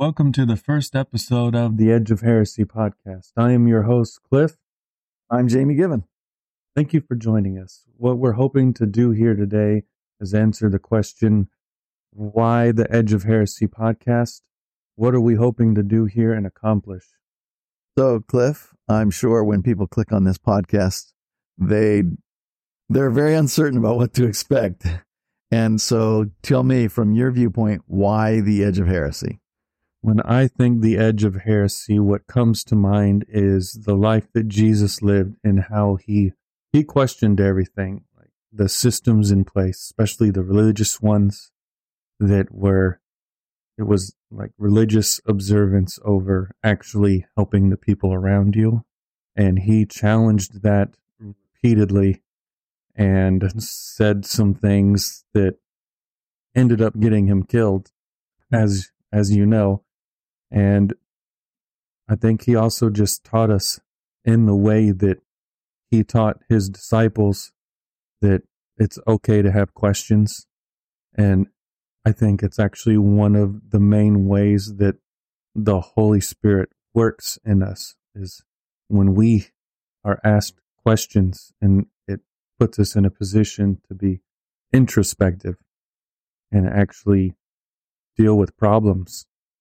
Welcome to the first episode of the Edge of Heresy podcast. I am your host, Cliff. I'm Jamie Given. Thank you for joining us. What we're hoping to do here today is answer the question, why the Edge of Heresy podcast? What are we hoping to do here and accomplish? So, Cliff, I'm sure when people click on this podcast, they're very uncertain about what to expect. And so tell me, from your viewpoint, why the Edge of Heresy? When I think the Edge of Heresy, what comes to mind is the life that Jesus lived and how he questioned everything, like the systems in place, especially the religious ones it was like religious observance over actually helping the people around you. And he challenged that repeatedly and said some things that ended up getting him killed, as you know. And I think he also just taught us in the way that he taught his disciples that it's okay to have questions. And I think it's actually one of the main ways that the Holy Spirit works in us is when we are asked questions, and it puts us in a position to be introspective and actually deal with problems.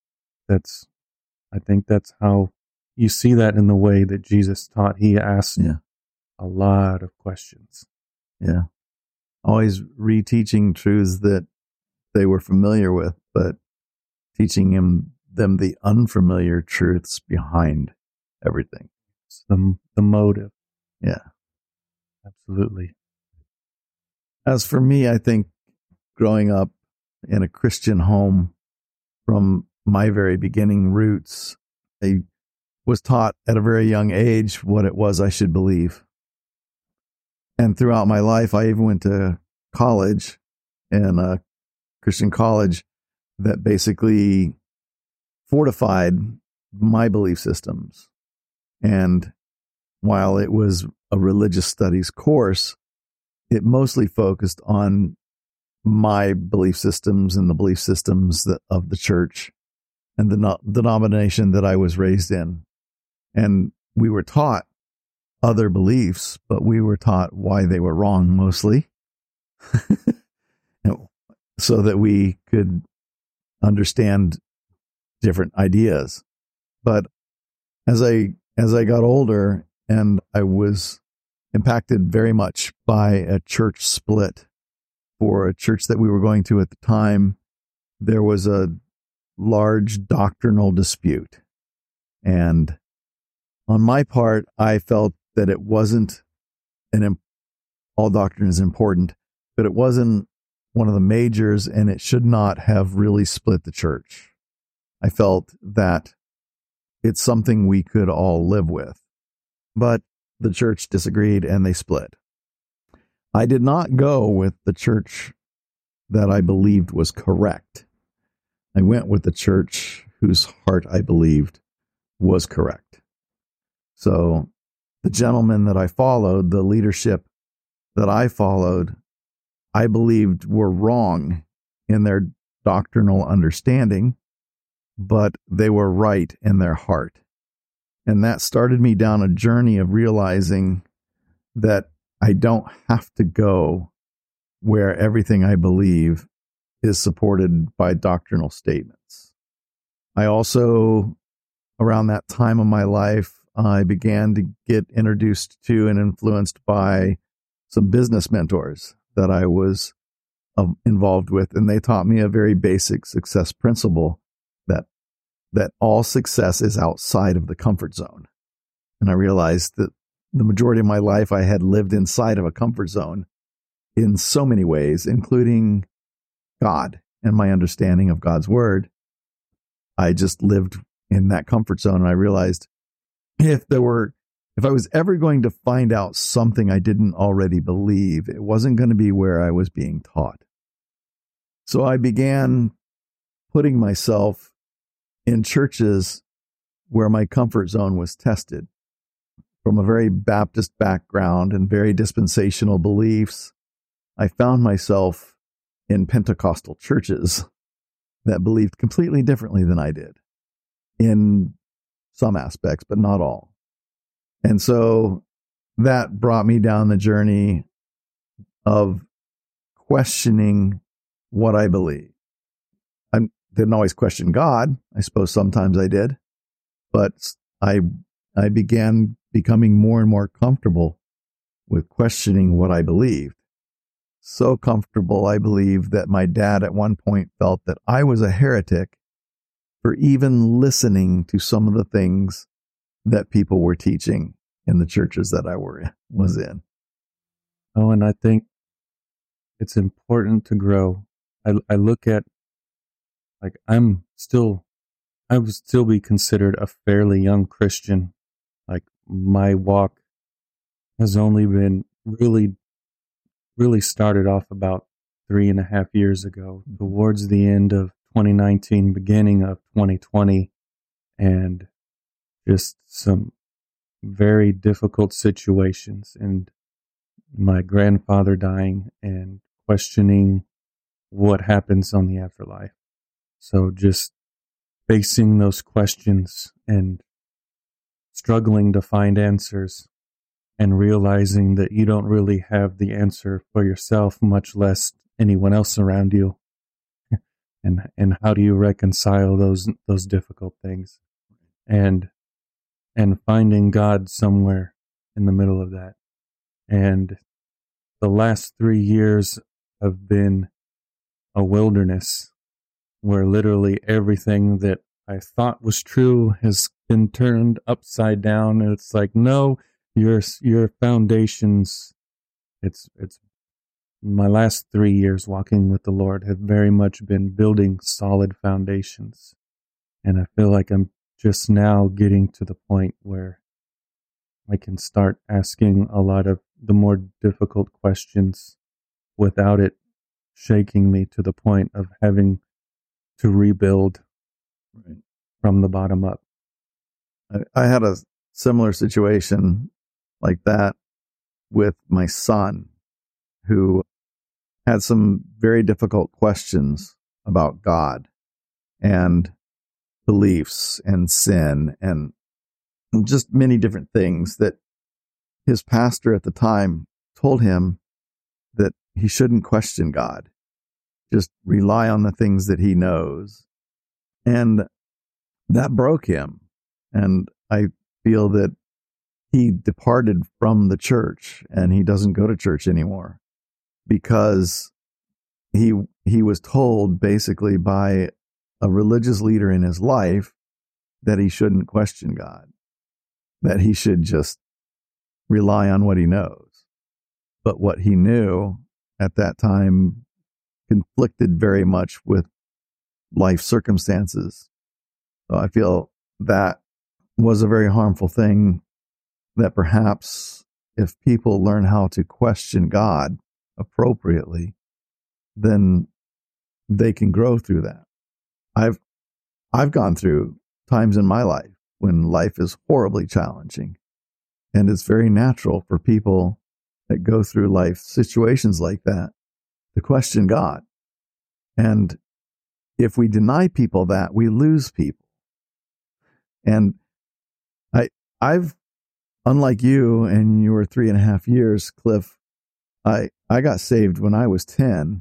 I think that's how you see that in the way that Jesus taught. He asked a lot of questions. Yeah. Always reteaching truths that they were familiar with, but teaching them the unfamiliar truths behind everything. It's the motive. Yeah. Absolutely. As for me, I think growing up in a Christian home from my very beginning roots, I was taught at a very young age what it was I should believe. And throughout my life, I even went to college, and a Christian college that basically fortified my belief systems. And while it was a religious studies course, it mostly focused on my belief systems and the belief systems of the church and the denomination that I was raised in. And we were taught other beliefs, but we were taught why they were wrong mostly, so that we could understand different ideas. But as I got older, and I was impacted very much by a church split. For a church that we were going to at the time, there was a large doctrinal dispute. And on my part, I felt that it wasn't all doctrine is important, but it wasn't one of the majors, and it should not have really split the church. I felt that it's something we could all live with. But the church disagreed, and they split. I did not go with the church that I believed was correct. I went with the church whose heart I believed was correct. So the gentlemen that I followed, the leadership that I followed, I believed were wrong in their doctrinal understanding, but they were right in their heart. And that started me down a journey of realizing that I don't have to go where everything I believe is supported by doctrinal statements. I also, around that time of my life, I began to get introduced to and influenced by some business mentors that I was involved with, and they taught me a very basic success principle that all success is outside of the comfort zone. And I realized that the majority of my life I had lived inside of a comfort zone in so many ways, including God and my understanding of God's word. I just lived in that comfort zone, and I realized if I was ever going to find out something I didn't already believe, it wasn't going to be where I was being taught. So I began putting myself in churches where my comfort zone was tested. From a very Baptist background and very dispensational beliefs, I found myself in Pentecostal churches that believed completely differently than I did. in some aspects, but not all. And so that brought me down the journey of questioning what I believe. I didn't always question God. I suppose sometimes I did, but I began becoming more and more comfortable with questioning what I believed. So comfortable, I believe, that my dad at one point felt that I was a heretic for even listening to some of the things that people were teaching in the churches that I was in. Oh, and I think it's important to grow. I look at, like, I would still be considered a fairly young Christian. Like, my walk has only been really started off about 3.5 years ago, towards the end of 2019, beginning of 2020, and just some very difficult situations, and my grandfather dying and questioning what happens on the afterlife. So just facing those questions and struggling to find answers, and realizing that you don't really have the answer for yourself, much less anyone else around you. And how do you reconcile those difficult things? And finding God somewhere in the middle of that. And the last 3 years have been a wilderness where literally everything that I thought was true has been turned upside down. And it's like, no, your foundations, it's my last 3 years walking with the Lord have very much been building solid foundations. And I feel like I'm just now getting to the point where I can start asking a lot of the more difficult questions without it shaking me to the point of having to rebuild from the bottom up. I had a similar situation like that with my son, who had some very difficult questions about God and beliefs and sin and just many different things that his pastor at the time told him that he shouldn't question God, just rely on the things that he knows. And that broke him. And I feel that he departed from the church and he doesn't go to church anymore because he was told basically by a religious leader in his life that he shouldn't question God, that he should just rely on what he knows. But what he knew at that time conflicted very much with life circumstances. So I feel that was a very harmful thing, that perhaps if people learn how to question God appropriately, then they can grow through that. I've gone through times in my life when life is horribly challenging, and it's very natural for people that go through life situations like that to question God. And if we deny people that, we lose people. And I've, unlike you, and you were 3.5 years, Cliff, I got saved when I was 10.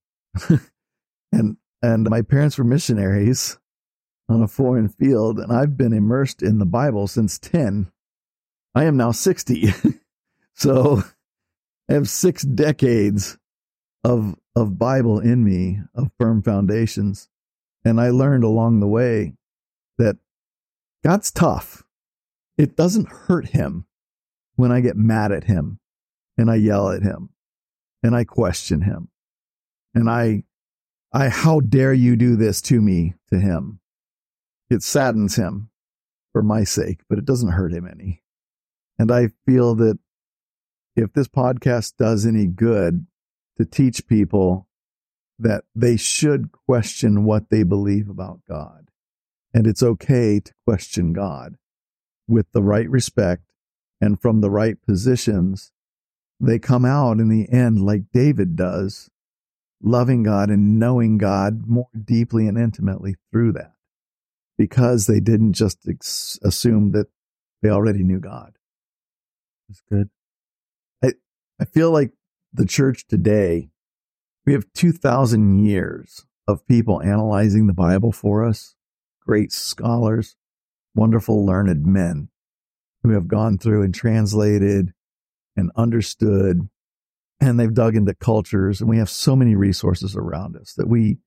and my parents were missionaries on a foreign field, and I've been immersed in the Bible since 10. I am now 60. So I have 6 decades of Bible in me, of firm foundations. And I learned along the way that God's tough. It doesn't hurt him when I get mad at him and I yell at him and I question him and I how dare you do this to me, to him. It saddens him for my sake, but it doesn't hurt him any. And I feel that if this podcast does any good to teach people that they should question what they believe about God, and it's okay to question God with the right respect and from the right positions, they come out in the end like David does, loving God and knowing God more deeply and intimately through that. because they didn't just assume that they already knew God. That's good. I feel like the church today, we have 2,000 years of people analyzing the Bible for us, great scholars, wonderful learned men who have gone through and translated and understood, and they've dug into cultures, and we have so many resources around us that we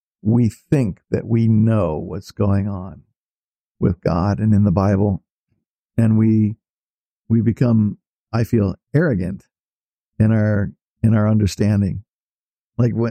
think that we know what's going on with God and in the Bible, and we become, I feel, arrogant in our understanding. Like when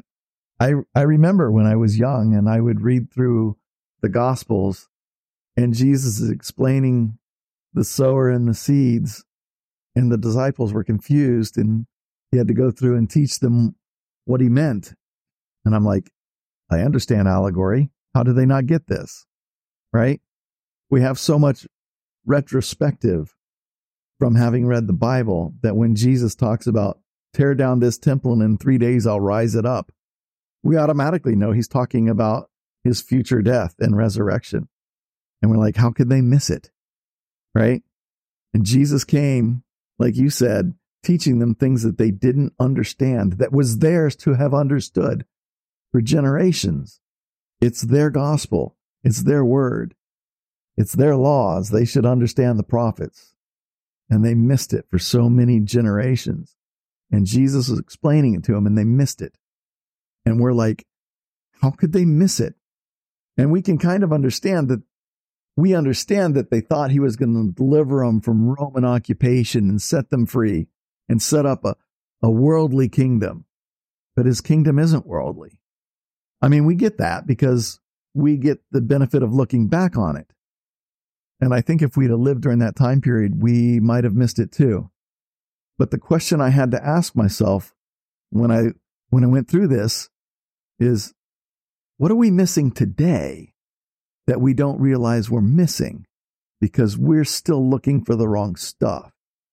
I remember when I was young and I would read through the Gospels and Jesus is explaining the sower and the seeds, and the disciples were confused and he had to go through and teach them what he meant. And I'm like, I understand allegory. How do they not get this? Right? We have so much retrospective from having read the Bible that when Jesus talks about tear down this temple and in 3 days I'll rise it up, we automatically know he's talking about his future death and resurrection. And we're like, how could they miss it? Right? And Jesus came, like you said, teaching them things that they didn't understand, that was theirs to have understood for generations. It's their gospel. It's their word. It's their laws. They should understand the prophets. And they missed it for so many generations. And Jesus was explaining it to them and they missed it. And we're like, how could they miss it? And we can kind of understand that. We understand that they thought he was going to deliver them from Roman occupation and set them free and set up a worldly kingdom. But his kingdom isn't worldly. I mean, we get that because we get the benefit of looking back on it. And I think if we'd have lived during that time period, we might have missed it too. But the question I had to ask myself when I went through this is, what are we missing today that we don't realize we're missing because we're still looking for the wrong stuff?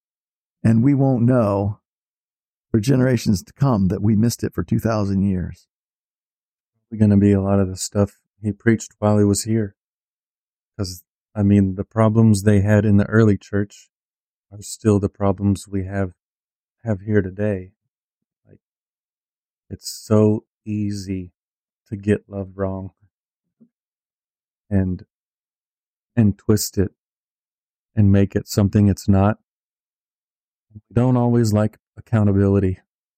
And we won't know for generations to come that we missed it for 2,000 years. It's going to be a lot of the stuff he preached while he was here. Because, I mean, the problems they had in the early church are still the problems we have here today. Like, it's so easy to get love wrong and twist it and make it something it's not. We don't always like accountability.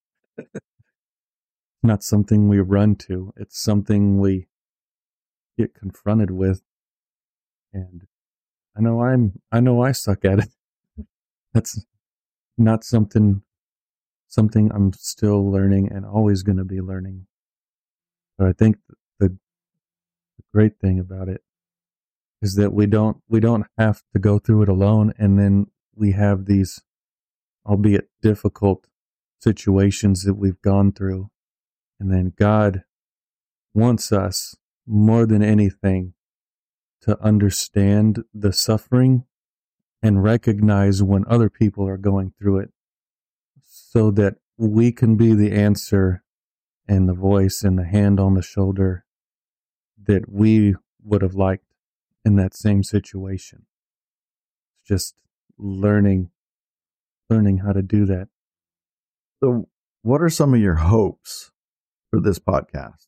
Not something we run to. It's something we get confronted with. And I know I suck at it. That's not something I'm still learning and always going to be learning. But I think the great thing about it is that we don't have to go through it alone, and then we have these, albeit difficult, situations that we've gone through, and then God wants us more than anything to understand the suffering and recognize when other people are going through it, so that we can be the answer and the voice and the hand on the shoulder that we would have liked in that same situation. It's just learning how to do that. So what are some of your hopes for this podcast?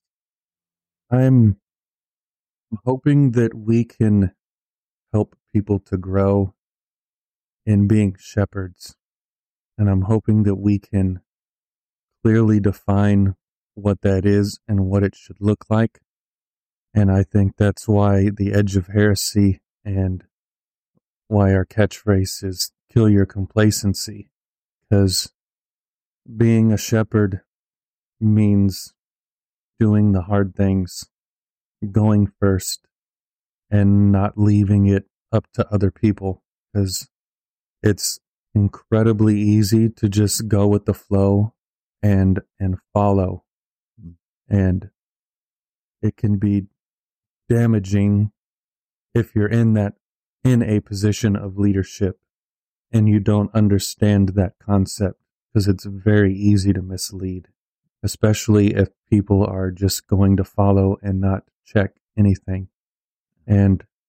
I'm hoping that we can help people to grow in being shepherds. And I'm hoping that we can clearly define what that is and what it should look like. And I think that's why the edge of heresy and why our catchphrase is kill your complacency. Because being a shepherd means doing the hard things, going first, and not leaving it up to other people. Because it's incredibly easy to just go with the flow and follow. And it can be damaging if you're in a position of leadership and you don't understand that concept, because it's very easy to mislead, especially if people are just going to follow and not check anything. And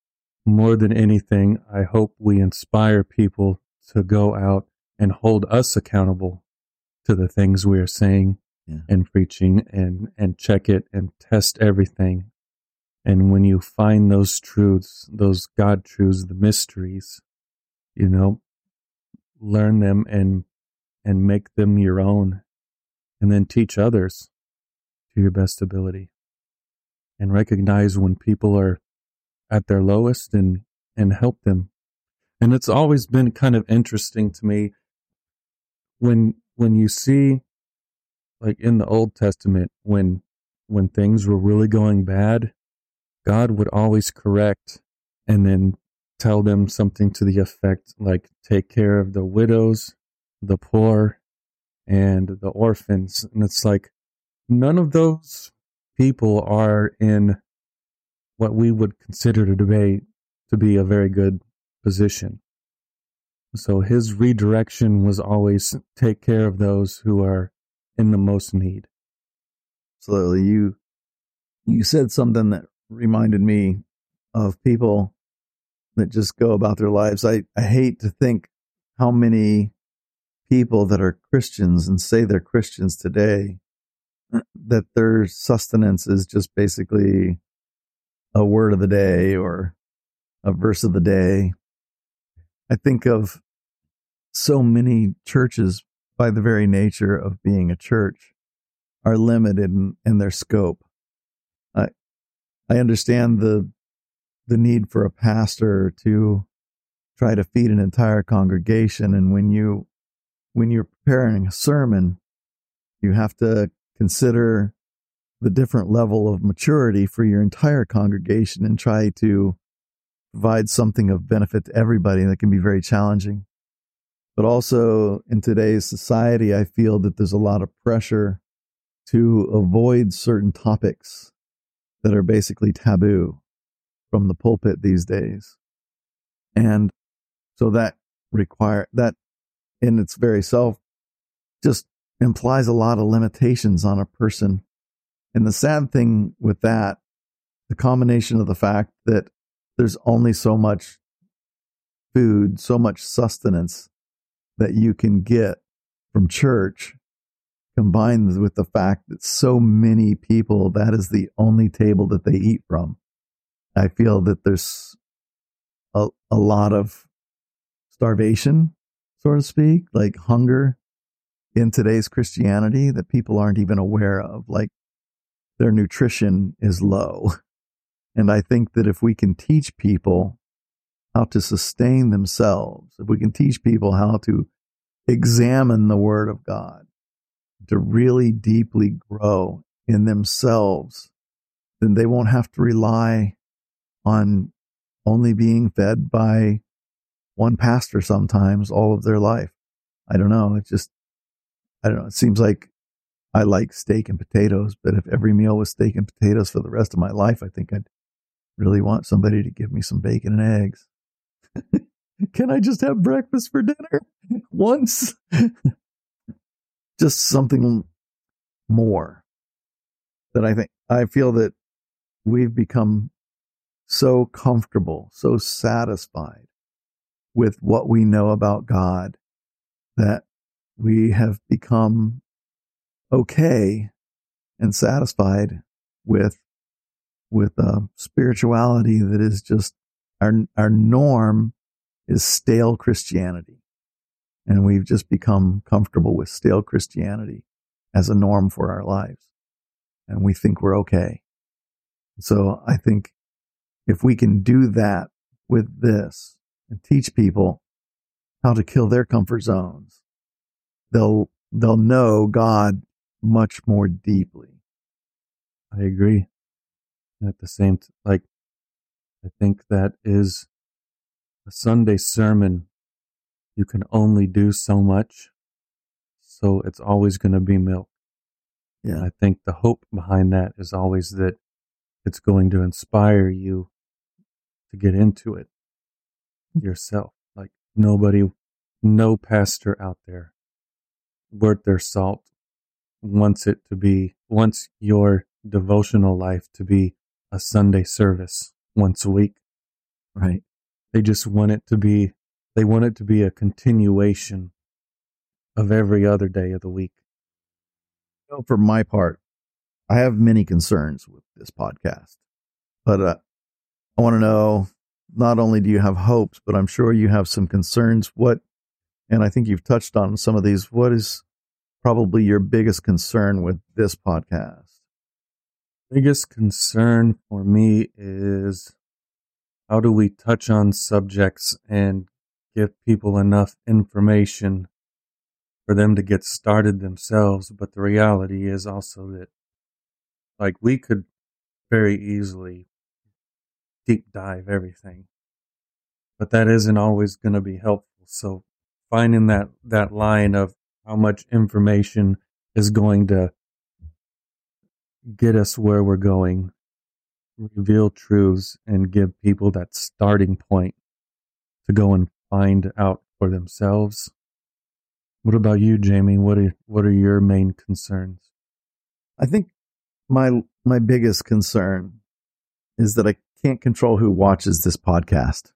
more than anything, I hope we inspire people to go out and hold us accountable to the things we are saying and preaching, and check it and test everything. And when you find those truths, those God truths, the mysteries, learn them and make them your own, and then teach others to your best ability. And recognize when people are at their lowest and help them. And it's always been kind of interesting to me when you see, like in the Old Testament, when things were really going bad, God would always correct and then tell them something to the effect like, take care of the widows, the poor, and the orphans. And it's like, none of those people are in what we would consider to be a very good position. So his redirection was always take care of those who are in the most need. Absolutely. You said something that reminded me of people that just go about their lives. I hate to think how many people that are Christians and say they're Christians today, that their sustenance is just basically a word of the day or a verse of the day. I think of so many churches, by the very nature of being a church, are limited in their scope. I understand the need for a pastor to try to feed an entire congregation, and when you're preparing a sermon, you have to consider the different level of maturity for your entire congregation and try to provide something of benefit to everybody. That can be very challenging. But also in today's society, I feel that there's a lot of pressure to avoid certain topics that are basically taboo from the pulpit these days. And so that in its very self just implies a lot of limitations on a person. And the sad thing with that, the combination of the fact that there's only so much food, so much sustenance that you can get from church, combined with the fact that so many people, that is the only table that they eat from. I feel that there's a lot of starvation, so to speak, like hunger in today's Christianity that people aren't even aware of. Like, their nutrition is low. And I think that if we can teach people how to sustain themselves, if we can teach people how to examine the Word of God, to really deeply grow in themselves, then they won't have to rely on only being fed by one pastor sometimes all of their life. I don't know. It seems like I like steak and potatoes, but if every meal was steak and potatoes for the rest of my life, I think I'd really want somebody to give me some bacon and eggs. Can I just have breakfast for dinner once? Just something more. That I feel that we've become so comfortable, so satisfied with what we know about God, that we have become okay and satisfied with spirituality that is just our norm is stale Christianity. And we've just become comfortable with stale Christianity as a norm for our lives. And we think we're okay. So I think if we can do that with this and teach people how to kill their comfort zones, they'll know God much more deeply. I agree. At the same I think that is a Sunday sermon. You can only do so much, so it's always going to be milk. Yeah, I think the hope behind that is always that it's going to inspire you to get into it yourself. Like no pastor out there worth their salt wants your devotional life to be a Sunday service once a week. Right. They just want it to be, they want it to be a continuation of every other day of the week. For my part, I have many concerns with this podcast, but I want to know, not only do you have hopes, but I'm sure you have some concerns. And I think you've touched on some of these. What is probably your biggest concern with this podcast? Biggest concern for me is, how do we touch on subjects and give people enough information for them to get started themselves? But the reality is also that, like, we could very easily deep dive everything, but that isn't always going to be helpful. So finding that line of how much information is going to get us where we're going, reveal truths, and give people that starting point to go and find out for themselves. What about you, Jamie? What are your main concerns? I think my biggest concern is that I can't control who watches this podcast.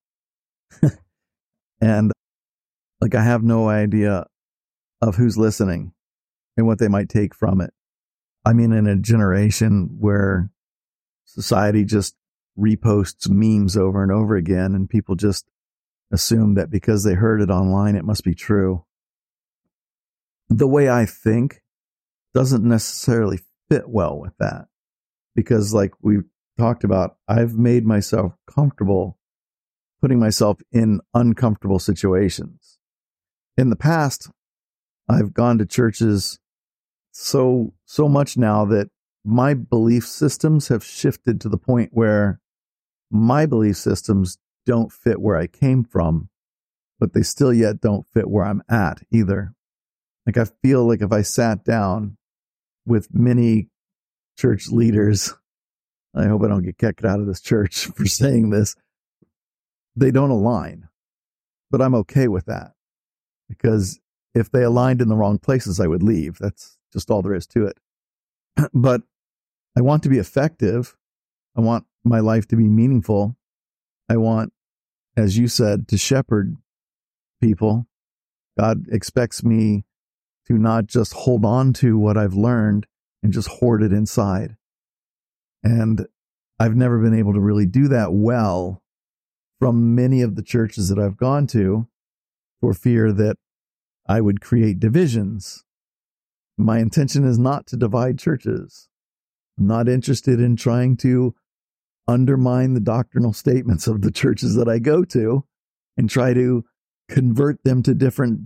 And like, I have no idea of who's listening and what they might take from it. I mean, in a generation where society just reposts memes over and over again, and people just assume that because they heard it online, it must be true. The way I think doesn't necessarily fit well with that, because, like we talked about, I've made myself comfortable putting myself in uncomfortable situations. In the past, I've gone to churches so much now that my belief systems have shifted to the point where my belief systems don't fit where I came from, but they still yet don't fit where I'm at either. Like, I feel like if I sat down with many church leaders, I hope I don't get kicked out of this church for saying this, they don't align. But I'm okay with that, because if they aligned in the wrong places, I would leave. That's just all there is to it. But I want to be effective. I want my life to be meaningful. I want, as you said, to shepherd people. God expects me to not just hold on to what I've learned and just hoard it inside. And I've never been able to really do that well from many of the churches that I've gone to, for fear that I would create divisions. My intention is not to divide churches. I'm not interested in trying to undermine the doctrinal statements of the churches that I go to and try to convert them to different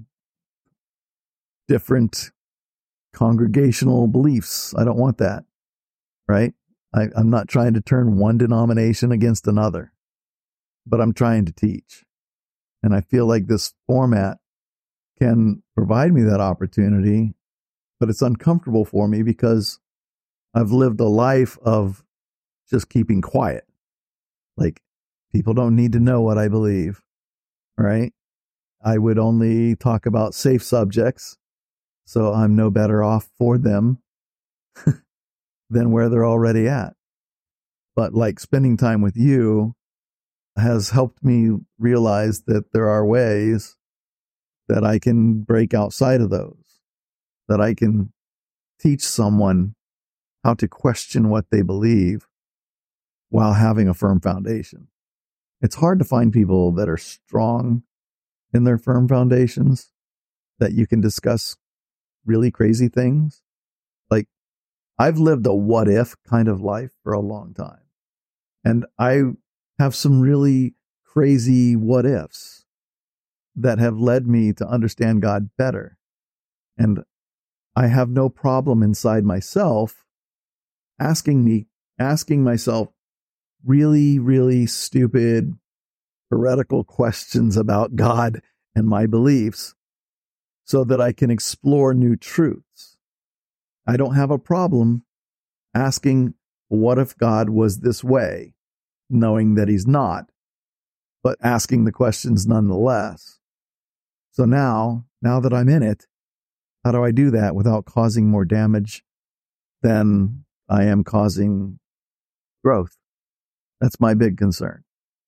congregational beliefs. I don't want that, right? I'm not trying to turn one denomination against another, but I'm trying to teach. And I feel like this format can provide me that opportunity, but it's uncomfortable for me because I've lived a life of just keeping quiet. Like, people don't need to know what I believe, right? I would only talk about safe subjects, so I'm no better off for them than where they're already at. But like, spending time with you has helped me realize that there are ways that I can break outside of those, that I can teach someone how to question what they believe while having a firm foundation. It's hard to find people that are strong in their firm foundations, that you can discuss really crazy things. Like, I've lived a what if kind of life for a long time, and I have some really crazy what ifs that have led me to understand God better. And I have no problem inside myself asking myself really, really stupid, heretical questions about God and my beliefs so that I can explore new truths. I don't have a problem asking, what if God was this way, knowing that he's not, but asking the questions nonetheless. So now that I'm in it, how do I do that without causing more damage than I am causing growth? That's my big concern.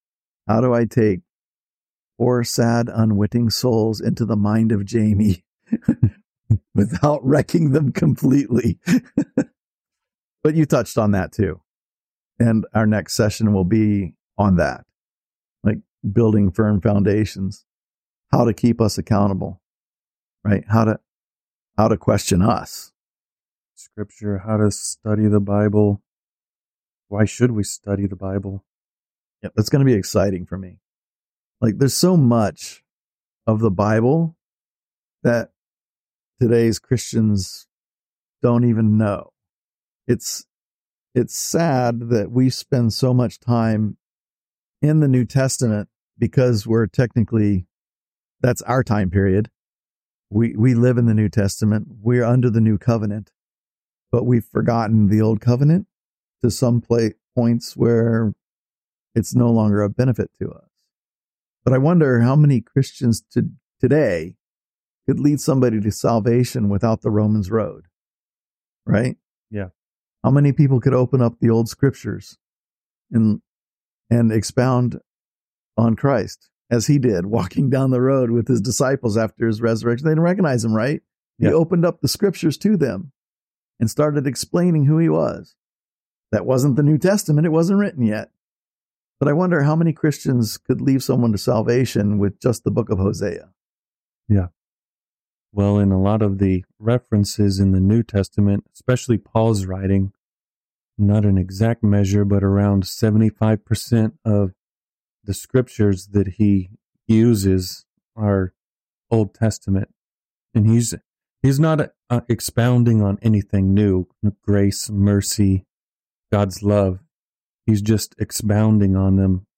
How do I take poor, sad, unwitting souls into the mind of Jamie without wrecking them completely? But you touched on that too. And our next session will be on that, like building firm foundations, how to keep us accountable, right? How to question us. Scripture, how to study the Bible. Why should we study the Bible? Yeah, that's going to be exciting for me. Like, there's so much of the Bible that today's Christians don't even know. It's sad that we spend so much time in the New Testament because we're technically, that's our time period. We live in the New Testament. We're under the new covenant, but we've forgotten the old covenant to some points where it's no longer a benefit to us. But I wonder how many Christians today could lead somebody to salvation without the Romans road, right? Yeah. How many people could open up the old scriptures and expound on Christ as he did, walking down the road with his disciples after his resurrection? They didn't recognize him, right? Yeah. He opened up the scriptures to them and started explaining who he was. That wasn't the New Testament. It wasn't written yet. But I wonder how many Christians could lead someone to salvation with just the book of Hosea. Yeah. Well, in a lot of the references in the New Testament, especially Paul's writing, not an exact measure, but around 75% of the scriptures that he uses are Old Testament. And he's not expounding on anything new, grace, mercy, God's love. He's just expounding on them,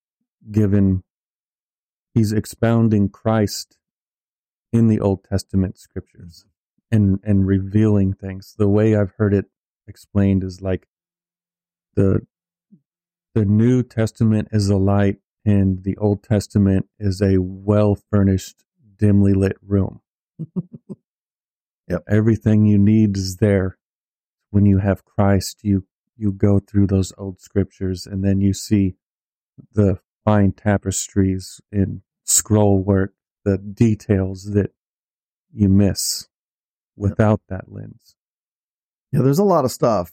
he's expounding Christ in the Old Testament scriptures and revealing things. The way I've heard it explained is like the New Testament is a light and the Old Testament is a well-furnished, dimly lit room. Yep. Everything you need is there. When you have Christ, you go through those old scriptures and then you see the fine tapestries and scroll work, the details that you miss without that lens. Yeah, there's a lot of stuff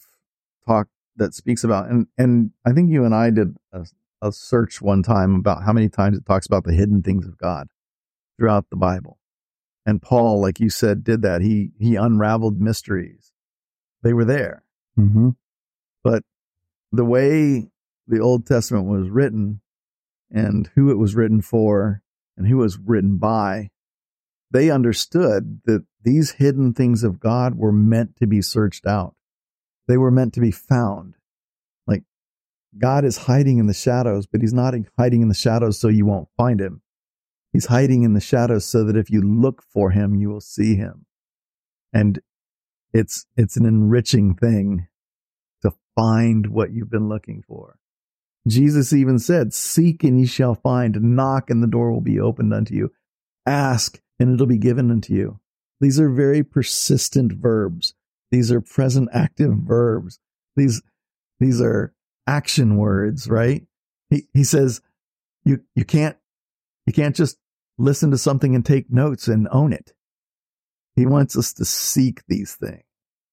that speaks about, and I think you and I did a search one time about how many times it talks about the hidden things of God throughout the Bible. And Paul, like you said, did that. He unraveled mysteries. They were there. Mm-hmm. But the way the Old Testament was written and who it was written for and who it was written by, they understood that these hidden things of God were meant to be searched out. They were meant to be found. Like, God is hiding in the shadows, but he's not hiding in the shadows so you won't find him. He's hiding in the shadows so that if you look for him, you will see him. And it's an enriching thing to find what you've been looking for. Jesus even said, "Seek and ye shall find, knock and the door will be opened unto you. Ask and it'll be given unto you." These are very persistent verbs. These are present active verbs. These are action words, right? He says you can't just listen to something and take notes and own it. He wants us to seek these things.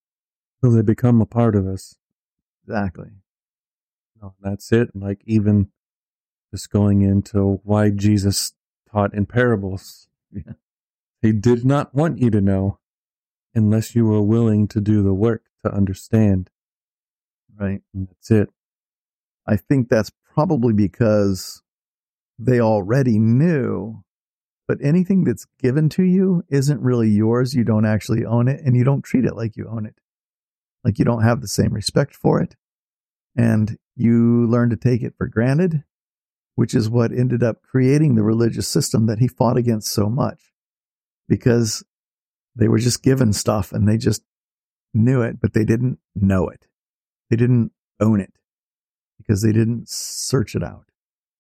So they become a part of us. Exactly. No, that's it. Like, even just going into why Jesus taught in parables. Yeah. He did not want you to know unless you were willing to do the work to understand. Right. And that's it. I think that's probably because they already knew, but anything that's given to you isn't really yours. You don't actually own it, and you don't treat it like you own it. Like, you don't have the same respect for it, and you learn to take it for granted, which is what ended up creating the religious system that he fought against so much, because they were just given stuff and they just knew it, but they didn't know it. They didn't own it because they didn't search it out.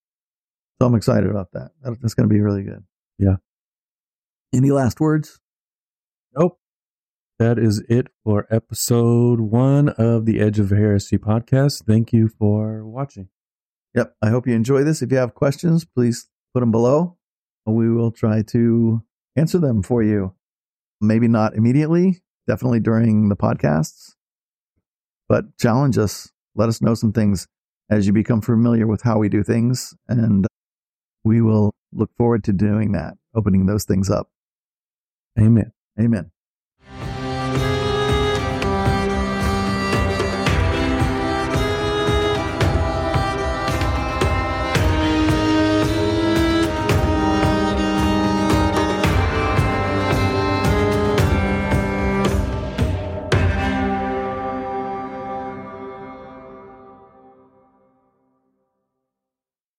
So I'm excited about that. That's going to be really good. Yeah. Any last words? Nope. That is it for episode 1 of the Edge of Heresy podcast. Thank you for watching. Yep. I hope you enjoy this. If you have questions, please put them below. We will try to answer them for you. Maybe not immediately, definitely during the podcasts, but challenge us. Let us know some things as you become familiar with how we do things. And we will look forward to doing that, opening those things up. Amen. Amen.